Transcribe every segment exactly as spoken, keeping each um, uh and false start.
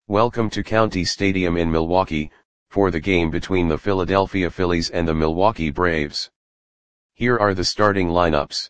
Welcome to County Stadium in Milwaukee, for the game between the Philadelphia Phillies and the Milwaukee Braves. Here are the starting lineups.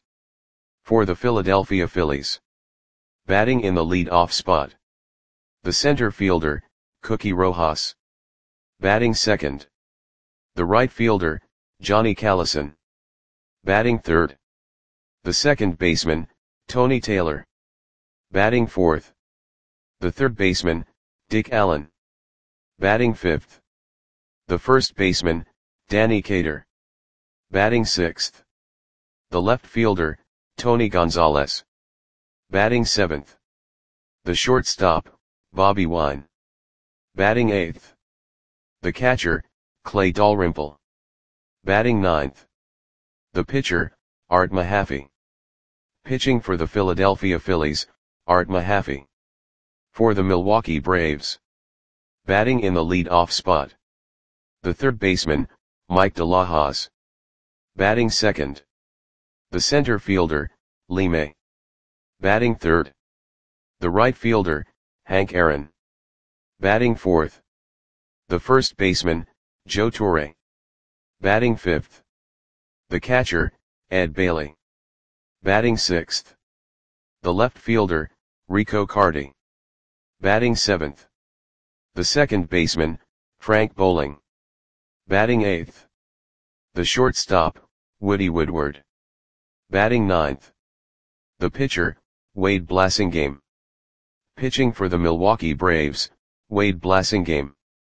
For the Philadelphia Phillies. Batting in the lead-off spot. The center fielder, Cookie Rojas. Batting second. The right fielder, Johnny Callison. Batting third. The second baseman, Tony Taylor. Batting fourth. The third baseman, Dick Allen. Batting fifth. The first baseman, Danny Cater. Batting sixth. The left fielder, Tony Gonzalez. Batting seventh. The shortstop, Bobby Wine. Batting eighth. The catcher, Clay Dalrymple. Batting ninth. The pitcher, Art Mahaffey. Pitching for the Philadelphia Phillies, Art Mahaffey. For the Milwaukee Braves. Batting in the lead-off spot. The third baseman, Mike De La Hoz. Batting second. The center fielder, Lee May. Batting third. The right fielder, Hank Aaron. Batting fourth. The first baseman, Joe Torre. Batting fifth. The catcher, Ed Bailey. Batting sixth. The left fielder, Rico Carty. Batting seventh. The second baseman, Frank Bowling. Batting eighth. The shortstop, Woody Woodward. Batting ninth. The pitcher, Wade Blasingame. Pitching for the Milwaukee Braves, Wade Blasingame.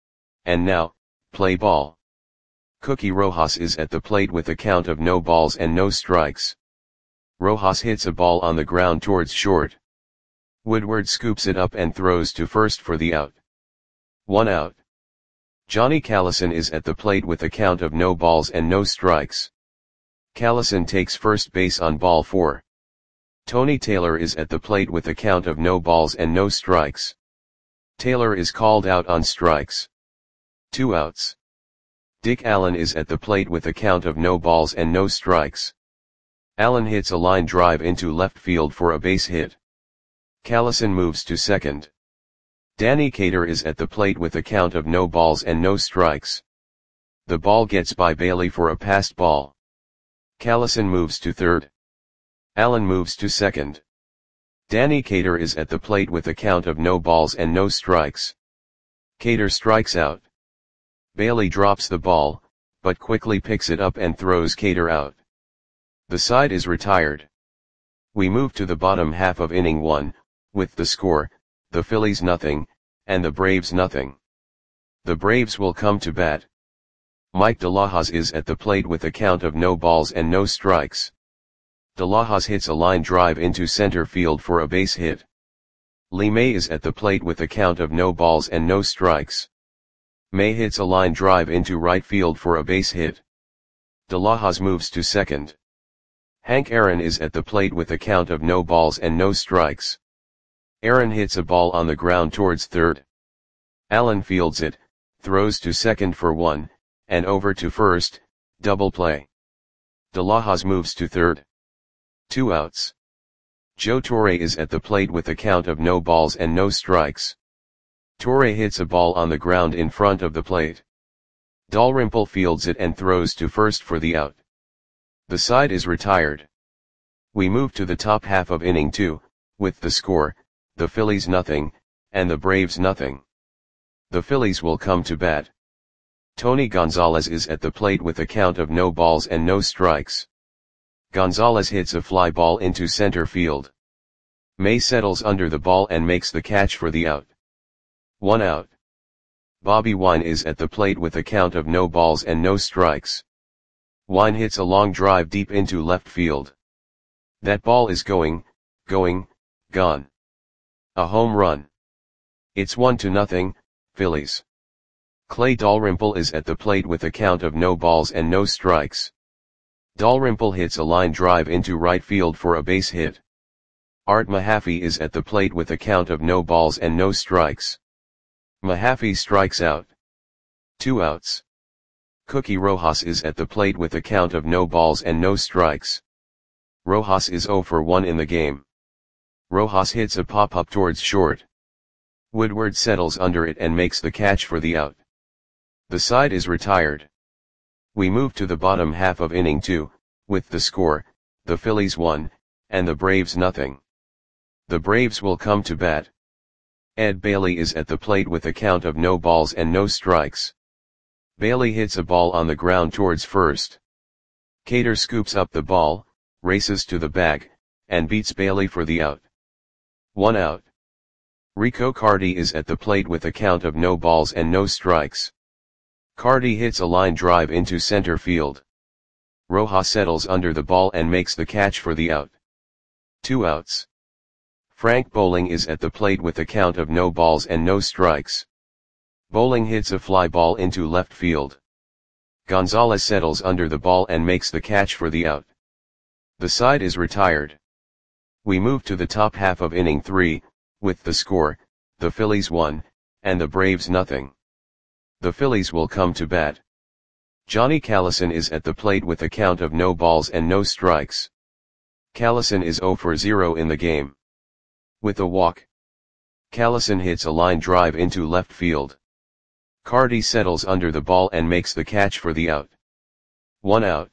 And now, play ball. Cookie Rojas is at the plate with a count of no balls and no strikes. Rojas hits a ball on the ground towards short. Woodward scoops it up and throws to first for the out. One out. Johnny Callison is at the plate with a count of no balls and no strikes. Callison takes first base on ball four. Tony Taylor is at the plate with a count of no balls and no strikes. Taylor is called out on strikes. Two outs. Dick Allen is at the plate with a count of no balls and no strikes. Allen hits a line drive into left field for a base hit. Callison moves to second. Danny Cater is at the plate with a count of no balls and no strikes. The ball gets by Bailey for a passed ball. Callison moves to third. Allen moves to second. Danny Cater is at the plate with a count of no balls and no strikes. Cater strikes out. Bailey drops the ball, but quickly picks it up and throws Cater out. The side is retired. We move to the bottom half of inning one, with the score, the Phillies nothing, and the Braves nothing. The Braves will come to bat. Mike De La Hoz is at the plate with a count of no balls and no strikes. De La Hoz hits a line drive into center field for a base hit. Lee May is at the plate with a count of no balls and no strikes. May hits a line drive into right field for a base hit. De La Hoz moves to second. Hank Aaron is at the plate with a count of no balls and no strikes. Aaron hits a ball on the ground towards third. Allen fields it, throws to second for one, and over to first, double play. De La Hoz moves to third. Two outs. Joe Torre is at the plate with a count of no balls and no strikes. Torre hits a ball on the ground in front of the plate. Dalrymple fields it and throws to first for the out. The side is retired. We move to the top half of inning two, with the score, the Phillies nothing, and the Braves nothing. The Phillies will come to bat. Tony Gonzalez is at the plate with a count of no balls and no strikes. Gonzalez hits a fly ball into center field. May settles under the ball and makes the catch for the out. One out. Bobby Wine is at the plate with a count of no balls and no strikes. Wine hits a long drive deep into left field. That ball is going, going, gone. A home run. It's one to nothing, Phillies. Clay Dalrymple is at the plate with a count of no balls and no strikes. Dalrymple hits a line drive into right field for a base hit. Art Mahaffey is at the plate with a count of no balls and no strikes. Mahaffey strikes out. Two outs. Cookie Rojas is at the plate with a count of no balls and no strikes. Rojas is zero for one in the game. Rojas hits a pop-up towards short. Woodward settles under it and makes the catch for the out. The side is retired. We move to the bottom half of inning two, with the score, the Phillies one, and the Braves nothing. The Braves will come to bat. Ed Bailey is at the plate with a count of no balls and no strikes. Bailey hits a ball on the ground towards first. Cater scoops up the ball, races to the bag, and beats Bailey for the out. One out. Rico Carty is at the plate with a count of no balls and no strikes. Carty hits a line drive into center field. Rojas settles under the ball and makes the catch for the out. Two outs. Frank Bowling is at the plate with a count of no balls and no strikes. Bowling hits a fly ball into left field. Gonzalez settles under the ball and makes the catch for the out. The side is retired. We move to the top half of inning three, with the score, the Phillies one, and the Braves nothing. The Phillies will come to bat. Johnny Callison is at the plate with a count of no balls and no strikes. Callison is zero for zero in the game. With a walk, Callison hits a line drive into left field. Carty settles under the ball and makes the catch for the out. One out.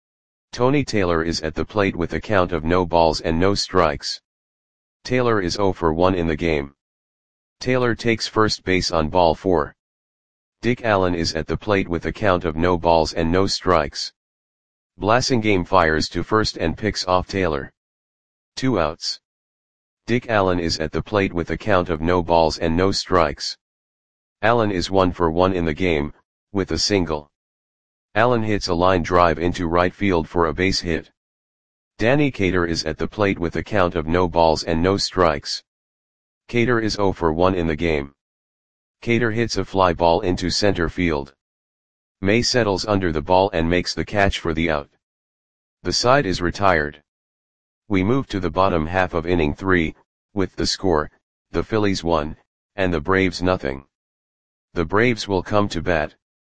Tony Taylor is at the plate with a count of no balls and no strikes. Taylor is zero for one in the game. Taylor takes first base on ball four. Dick Allen is at the plate with a count of no balls and no strikes. Blasingame fires to first and picks off Taylor. Two outs. Dick Allen is at the plate with a count of no balls and no strikes. Allen is one for one in the game, with a single. Allen hits a line drive into right field for a base hit. Danny Cater is at the plate with a count of no balls and no strikes. Cater is zero for one in the game. Cater hits a fly ball into center field. May settles under the ball and makes the catch for the out. The side is retired. We move to the bottom half of inning three, with the score, the Phillies one, and the Braves nothing. The Braves will come to bat.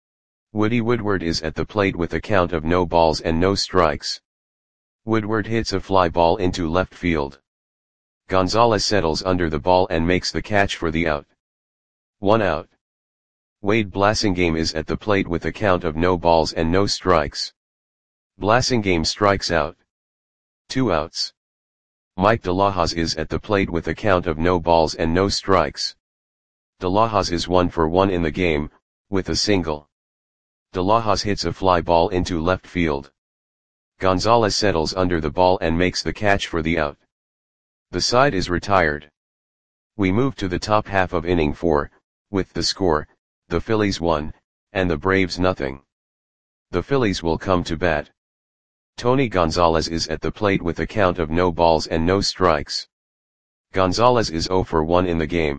Woody Woodward is at the plate with a count of no balls and no strikes. Woodward hits a fly ball into left field. Gonzalez settles under the ball and makes the catch for the out. One out. Wade Blasingame is at the plate with a count of no balls and no strikes. Blasingame strikes out. Two outs. Mike De La Hoz is at the plate with a count of no balls and no strikes. De La Hoz is one for one in the game, with a single. De La Hoz hits a fly ball into left field. Gonzalez settles under the ball and makes the catch for the out. The side is retired. We move to the top half of inning four, with the score, the Phillies one, and the Braves nothing. The Phillies will come to bat. Tony Gonzalez is at the plate with a count of no balls and no strikes. Gonzalez is zero for one in the game.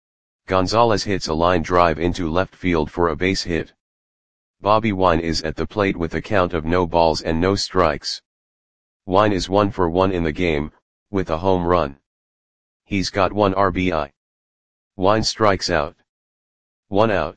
Gonzalez hits a line drive into left field for a base hit. Bobby Wine is at the plate with a count of no balls and no strikes. Wine is one for one in the game, with a home run. He's got one R B I. Wine strikes out. One out.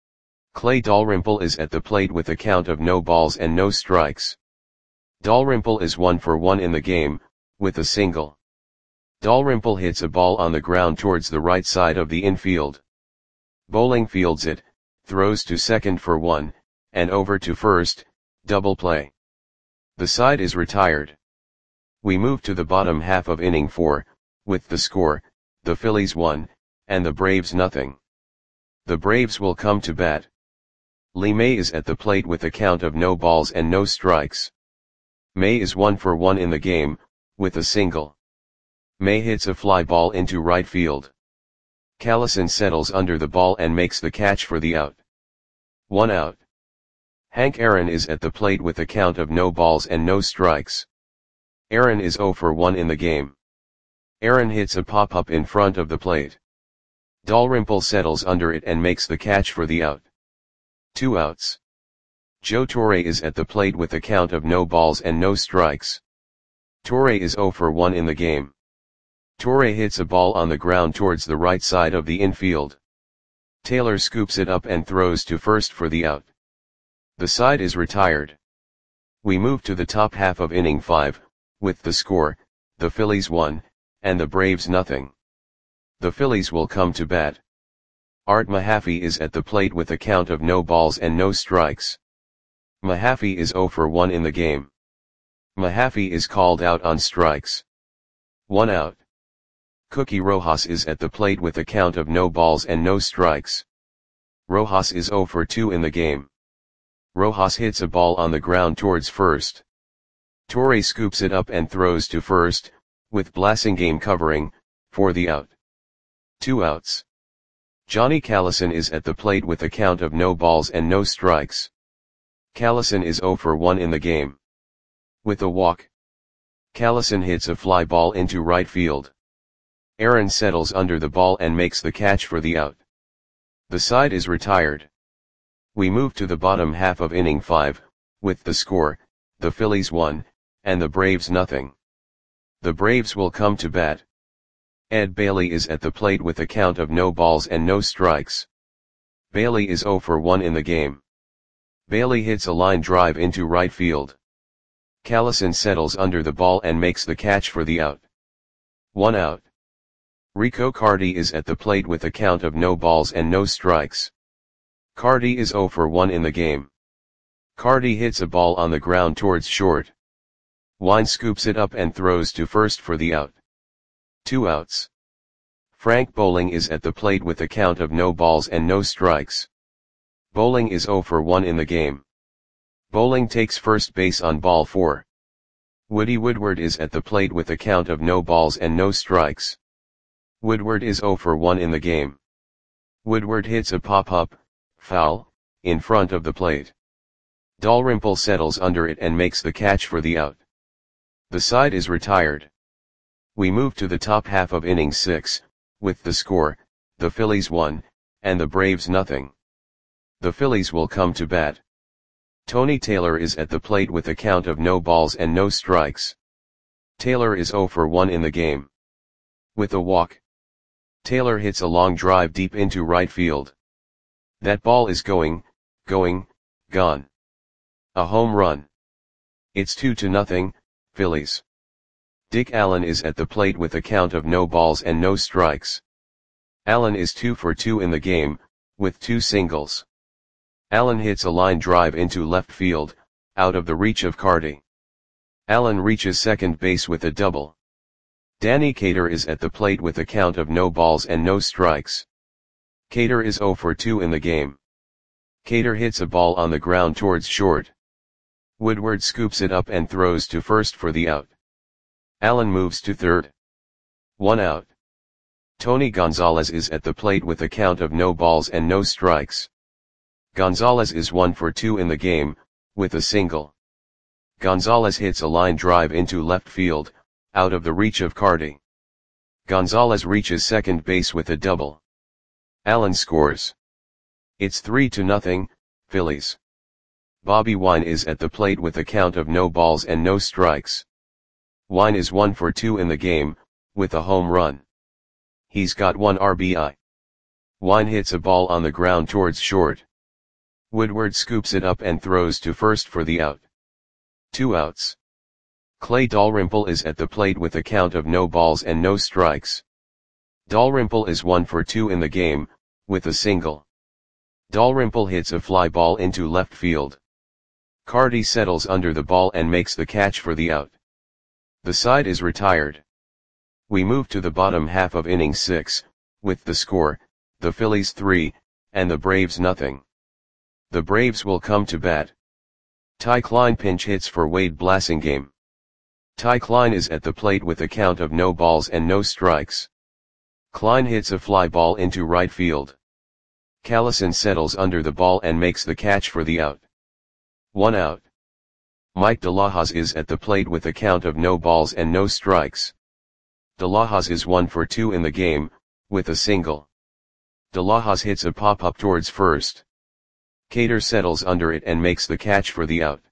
Clay Dalrymple is at the plate with a count of no balls and no strikes. Dalrymple is one for one in the game, with a single. Dalrymple hits a ball on the ground towards the right side of the infield. Bowling fields it, throws to second for one, and over to first, double play. The side is retired. We move to the bottom half of inning four, with the score, the Phillies one, and the Braves nothing. The Braves will come to bat. Lee May is at the plate with a count of no balls and no strikes. May is one for one in the game, with a single. May hits a fly ball into right field. Callison settles under the ball and makes the catch for the out. One out. Hank Aaron is at the plate with a count of no balls and no strikes. Aaron is zero for one in the game. Aaron hits a pop-up in front of the plate. Dalrymple settles under it and makes the catch for the out. Two outs. Joe Torre is at the plate with a count of no balls and no strikes. Torre is zero for one in the game. Torre hits a ball on the ground towards the right side of the infield. Taylor scoops it up and throws to first for the out. The side is retired. We move to the top half of inning five, with the score, the Phillies one, and the Braves nothing. The Phillies will come to bat. Art Mahaffey is at the plate with a count of no balls and no strikes. Mahaffey is zero for one in the game. Mahaffey is called out on strikes. One out. Cookie Rojas is at the plate with a count of no balls and no strikes. Rojas is zero for two in the game. Rojas hits a ball on the ground towards first. Torre scoops it up and throws to first, with Blasingame covering, for the out. Two outs. Johnny Callison is at the plate with a count of no balls and no strikes. Callison is zero for one in the game. With a walk. Callison hits a fly ball into right field. Aaron settles under the ball and makes the catch for the out. The side is retired. We move to the bottom half of inning five, with the score, the Phillies one, and the Braves nothing. The Braves will come to bat. Ed Bailey is at the plate with a count of no balls and no strikes. Bailey is zero for one in the game. Bailey hits a line drive into right field. Callison settles under the ball and makes the catch for the out. One out. Rico Carty is at the plate with a count of no balls and no strikes. Carty is zero for one in the game. Carty hits a ball on the ground towards short. Wine scoops it up and throws to first for the out. Two outs. Frank Bowling is at the plate with a count of no balls and no strikes. Bowling is zero for one in the game. Bowling takes first base on ball four. Woody Woodward is at the plate with a count of no balls and no strikes. Woodward is zero for one in the game. Woodward hits a pop-up, foul, in front of the plate. Dalrymple settles under it and makes the catch for the out. The side is retired. We move to the top half of inning six, with the score, the Phillies one, and the Braves nothing. The Phillies will come to bat. Tony Taylor is at the plate with a count of no balls and no strikes. Taylor is zero for one in the game. With a walk. Taylor hits a long drive deep into right field. That ball is going, going, gone. A home run. It's two to nothing, Phillies. Dick Allen is at the plate with a count of no balls and no strikes. Allen is two for two in the game, with two singles. Allen hits a line drive into left field, out of the reach of Carty. Allen reaches second base with a double. Danny Cater is at the plate with a count of no balls and no strikes. Cater is zero for two in the game. Cater hits a ball on the ground towards short. Woodward scoops it up and throws to first for the out. Allen moves to third. One out. Tony Gonzalez is at the plate with a count of no balls and no strikes. Gonzalez is one for two in the game, with a single. Gonzalez hits a line drive into left field, out of the reach of Carty. Gonzalez reaches second base with a double. Allen scores. It's three to nothing, Phillies. Bobby Wine is at the plate with a count of no balls and no strikes. Wine is one for two in the game, with a home run. He's got one R B I. Wine hits a ball on the ground towards short. Woodward scoops it up and throws to first for the out. Two outs. Clay Dalrymple is at the plate with a count of no balls and no strikes. Dalrymple is one for two in the game, with a single. Dalrymple hits a fly ball into left field. Carty settles under the ball and makes the catch for the out. The side is retired. We move to the bottom half of inning six, with the score, the Phillies three, and the Braves nothing. The Braves will come to bat. Ty Klein pinch hits for Wade Blasingame. Ty Klein is at the plate with a count of no balls and no strikes. Klein hits a fly ball into right field. Callison settles under the ball and makes the catch for the out. One out. Mike De La Hoz is at the plate with a count of no balls and no strikes. De La Hoz is one for two in the game, with a single. De La Hoz hits a pop-up towards first. Cater settles under it and makes the catch for the out.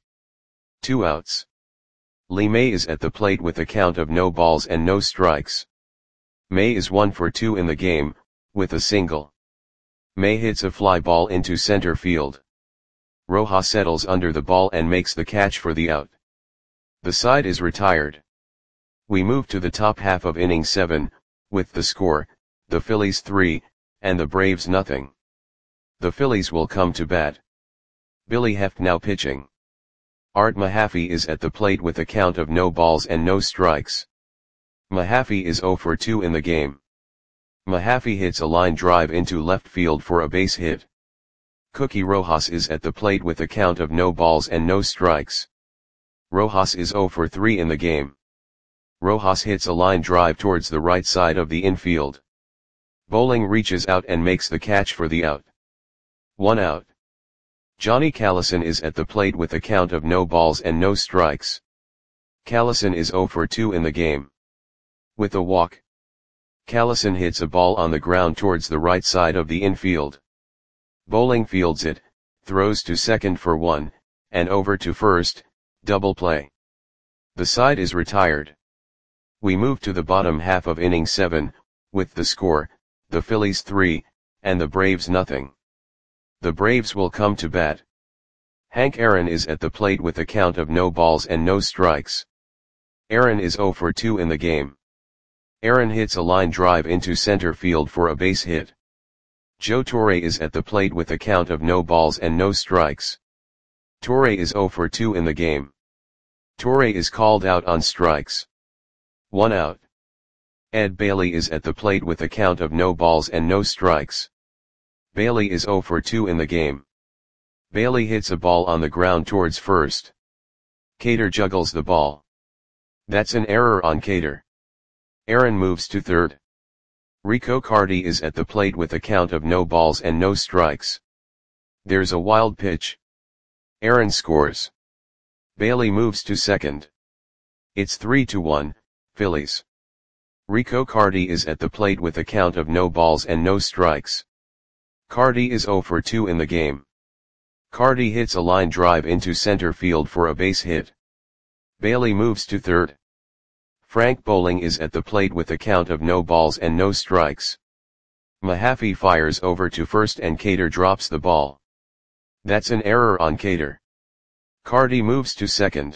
Two outs. Lee May is at the plate with a count of no balls and no strikes. May is one for two in the game, with a single. May hits a fly ball into center field. Rojas settles under the ball and makes the catch for the out. The side is retired. We move to the top half of inning seven, with the score, the Phillies three, and the Braves nothing. The Phillies will come to bat. Billy Heft now pitching. Art Mahaffey is at the plate with a count of no balls and no strikes. Mahaffey is oh for two in the game. Mahaffey hits a line drive into left field for a base hit. Cookie Rojas is at the plate with a count of no balls and no strikes. Rojas is oh for three in the game. Rojas hits a line drive towards the right side of the infield. Bowling reaches out and makes the catch for the out. One out. Johnny Callison is at the plate with a count of no balls and no strikes. Callison is oh for two in the game. With a walk, Callison hits a ball on the ground towards the right side of the infield. Bowling fields it, throws to second for one, and over to first, double play. The side is retired. We move to the bottom half of inning seven, with the score, the Phillies three, and the Braves nothing. The Braves will come to bat. Hank Aaron is at the plate with a count of no balls and no strikes. Aaron is oh for two in the game. Aaron hits a line drive into center field for a base hit. Joe Torre is at the plate with a count of no balls and no strikes. Torre is oh for two in the game. Torre is called out on strikes. One out. Ed Bailey is at the plate with a count of no balls and no strikes. Bailey is oh for two in the game. Bailey hits a ball on the ground towards first. Cater juggles the ball. That's an error on Cater. Aaron moves to third. Rico Carty is at the plate with a count of no balls and no strikes. There's a wild pitch. Aaron scores. Bailey moves to second. It's three to one, Phillies. Rico Carty is at the plate with a count of no balls and no strikes. Carty is oh for two in the game. Carty hits a line drive into center field for a base hit. Bailey moves to third. Frank Bowling is at the plate with a count of no balls and no strikes. Mahaffey fires over to first and Cater drops the ball. That's an error on Cater. Carty moves to second.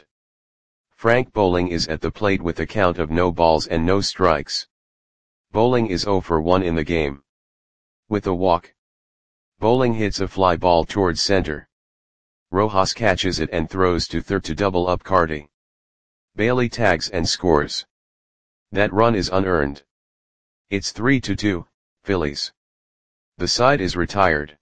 Frank Bowling is at the plate with a count of no balls and no strikes. Bowling is oh for one in the game. With a walk, Bowling hits a fly ball towards center. Rojas catches it and throws to third to double up Carty. Bailey tags and scores. That run is unearned. It's three to two, Phillies. The side is retired.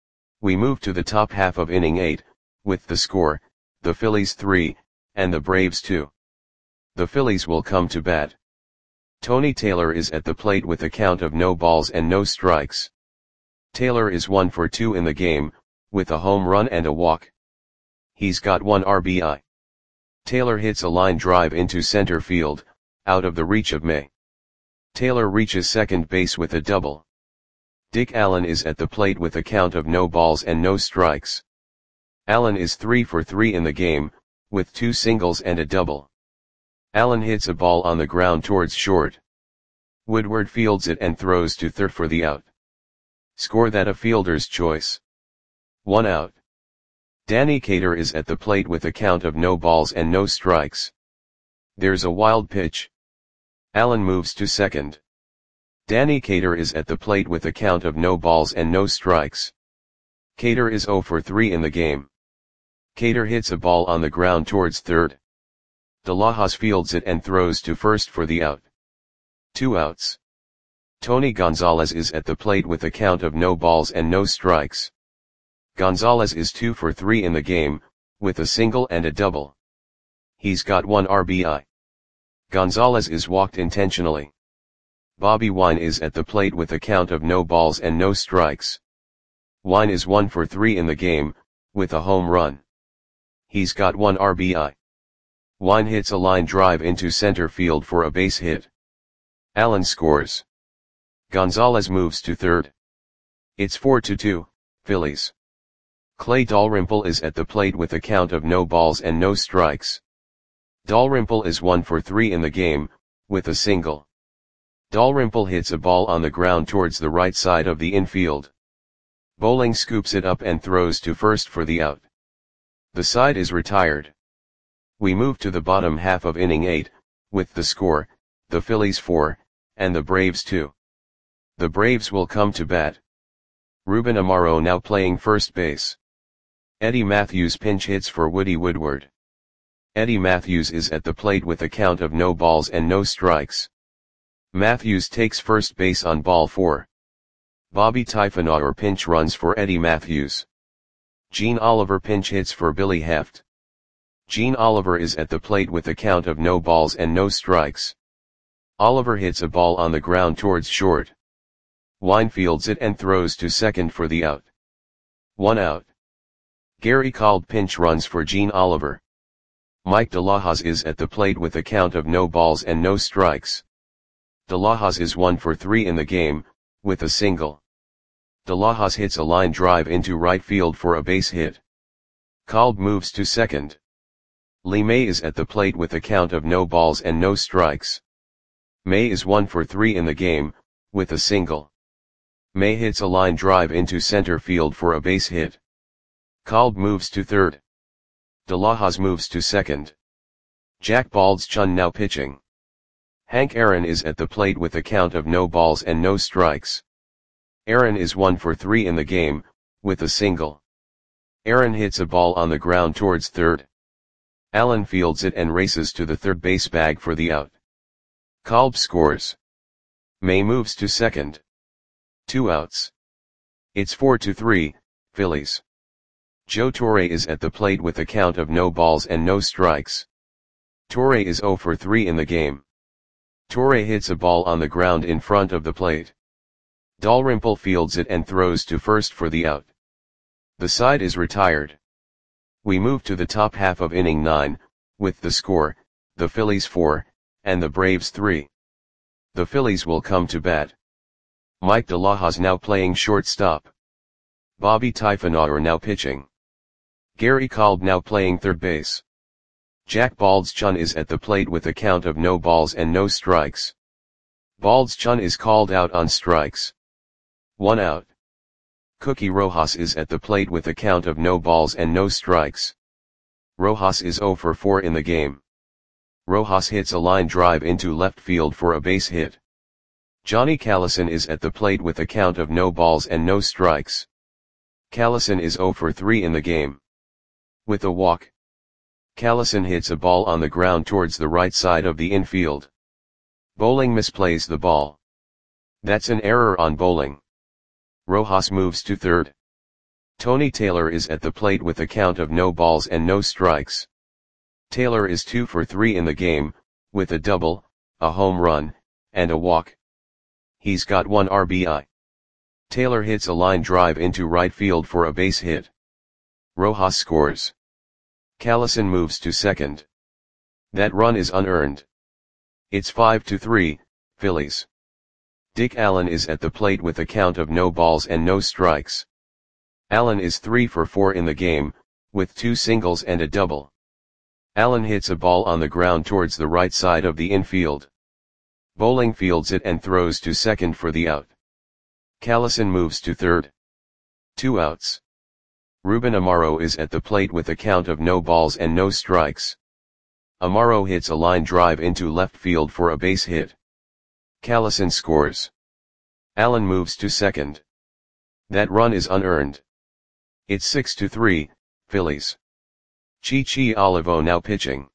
We move to the top half of inning eight, with the score, the Phillies three, and the Braves two. The Phillies will come to bat. Tony Taylor is at the plate with a count of no balls and no strikes. Taylor is one for two in the game, with a home run and a walk. He's got one R B I. Taylor hits a line drive into center field, out of the reach of May. Taylor reaches second base with a double. Dick Allen is at the plate with a count of no balls and no strikes. Allen is three for three in the game, with two singles and a double. Allen hits a ball on the ground towards short. Woodward fields it and throws to third for the out. Score that a fielder's choice. One out. Danny Cater is at the plate with a count of no balls and no strikes. There's a wild pitch. Allen moves to second. Danny Cater is at the plate with a count of no balls and no strikes. Cater is oh for three in the game. Cater hits a ball on the ground towards third. De La Hoz fields it and throws to first for the out. Two outs. Tony Gonzalez is at the plate with a count of no balls and no strikes. Gonzalez is two for three in the game, with a single and a double. He's got one R B I. Gonzalez is walked intentionally. Bobby Wine is at the plate with a count of no balls and no strikes. Wine is one for three in the game, with a home run. He's got one R B I. Wine hits a line drive into center field for a base hit. Allen scores. Gonzalez moves to third. It's four to two, Phillies. Clay Dalrymple is at the plate with a count of no balls and no strikes. Dalrymple is one for three in the game, with a single. Dalrymple hits a ball on the ground towards the right side of the infield. Bowling scoops it up and throws to first for the out. The side is retired. We move to the bottom half of inning eight, with the score, the Phillies four, and the Braves two. The Braves will come to bat. Ruben Amaro now playing first base. Eddie Matthews pinch hits for Woody Woodward. Eddie Matthews is at the plate with a count of no balls and no strikes. Matthews takes first base on ball four. Bobby Typhonauer pinch runs for Eddie Matthews. Gene Oliver pinch hits for Billy Heft. Gene Oliver is at the plate with a count of no balls and no strikes. Oliver hits a ball on the ground towards short. Wine fields it and throws to second for the out. One out. Gary Cald pinch runs for Gene Oliver. Mike De La Hoz is at the plate with a count of no balls and no strikes. De La Hoz is one for three in the game, with a single. De La Hoz hits a line drive into right field for a base hit. Cald moves to second. Lee May is at the plate with a count of no balls and no strikes. May is one for three in the game, with a single. May hits a line drive into center field for a base hit. Cald moves to third. De La Hoz moves to second. Jack Baldschun now pitching. Hank Aaron is at the plate with a count of no balls and no strikes. Aaron is one for three in the game, with a single. Aaron hits a ball on the ground towards third. Allen fields it and races to the third base bag for the out. Kolb scores. May moves to second. Two outs. It's four to three, Phillies. Joe Torre is at the plate with a count of no balls and no strikes. Torre is zero for three in the game. Torre hits a ball on the ground in front of the plate. Dalrymple fields it and throws to first for the out. The side is retired. We move to the top half of inning nine, with the score, the Phillies four, and the Braves three. The Phillies will come to bat. Mike De La Hoz now playing shortstop. Bobby Typhonauer now pitching. Gary Cald now playing third base. Jack Baldschun is at the plate with a count of no balls and no strikes. Baldschun is called out on strikes. One out. Cookie Rojas is at the plate with a count of no balls and no strikes. Rojas is zero for four in the game. Rojas hits a line drive into left field for a base hit. Johnny Callison is at the plate with a count of no balls and no strikes. Callison is zero for three in the game. With a walk. Callison hits a ball on the ground towards the right side of the infield. Bowling misplays the ball. That's an error on Bowling. Rojas moves to third. Tony Taylor is at the plate with a count of no balls and no strikes. Taylor is two for three in the game, with a double, a home run, and a walk. He's got one R B I. Taylor hits a line drive into right field for a base hit. Rojas scores. Callison moves to second. That run is unearned. It's five to three, Phillies. Dick Allen is at the plate with a count of no balls and no strikes. Allen is three for four in the game, with two singles and a double. Allen hits a ball on the ground towards the right side of the infield. Bowling fields it and throws to second for the out. Callison moves to third. Two outs. Ruben Amaro is at the plate with a count of no balls and no strikes. Amaro hits a line drive into left field for a base hit. Callison scores. Allen moves to second. That run is unearned. It's six to three, Phillies. Chichi Olivo now pitching.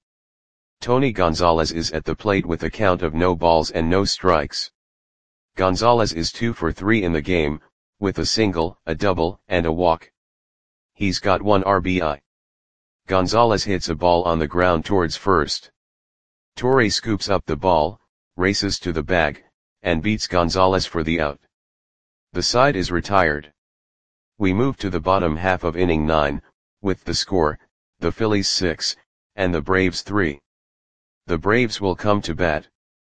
Tony Gonzalez is at the plate with a count of no balls and no strikes. Gonzalez is two for three in the game, with a single, a double, and a walk. He's got one R B I. Gonzalez hits a ball on the ground towards first. Torre scoops up the ball, races to the bag, and beats Gonzalez for the out. The side is retired. We move to the bottom half of inning nine, with the score, the Phillies six, and the Braves three. The Braves will come to bat.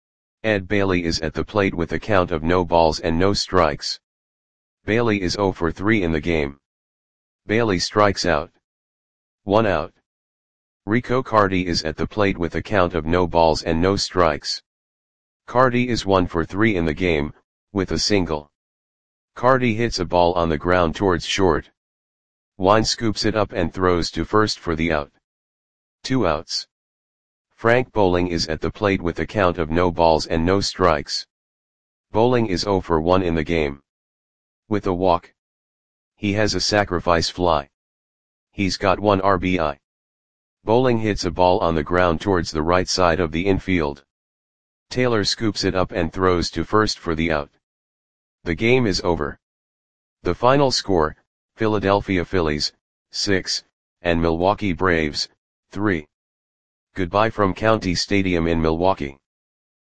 Ed Bailey is at the plate with a count of no balls and no strikes. Bailey is zero for three in the game. Bailey strikes out. One out. Rico Cardi is at the plate with a count of no balls and no strikes. Cardi is one for three in the game, with a single. Cardi hits a ball on the ground towards short. Wine scoops it up and throws to first for the out. Two outs. Frank Bowling is at the plate with a count of no balls and no strikes. Bowling is zero for one in the game. With a walk. He has a sacrifice fly. He's got one R B I. Bowling hits a ball on the ground towards the right side of the infield. Taylor scoops it up and throws to first for the out. The game is over. The final score, Philadelphia Phillies, six, and Milwaukee Braves, three. Goodbye from County Stadium in Milwaukee.